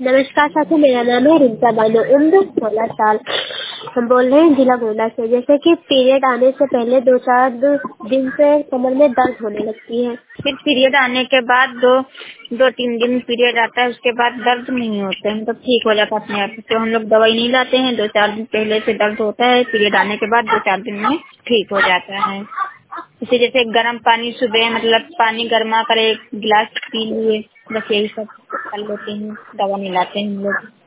नमस्कार साथी, मेरा नाम है रिंचा बानो, उम्र 16 साल। हम बोल रहे हैं जिला गोंडा से। जैसे कि पीरियड आने से पहले 2-4 दिन से कमर में दर्द होने लगती है। फिर पीरियड आने के बाद 2-3 दिन पीरियड आता है, उसके बाद दर्द नहीं होता है, मतलब ठीक हो जाता है अपने आप। तो हम लोग दवाई नहीं लाते हैं, 2-4 दिन पहले से दर्द होता है, पीरियड आने के बाद 2-4 दिन में ठीक हो जाता है। इसे जैसे गर्म पानी सुबह मतलब पानी गर्मा कर एक गिलास पी लिए, बस यही सब कर लेते हैं, दवा नहीं लाते हैं हम लोग।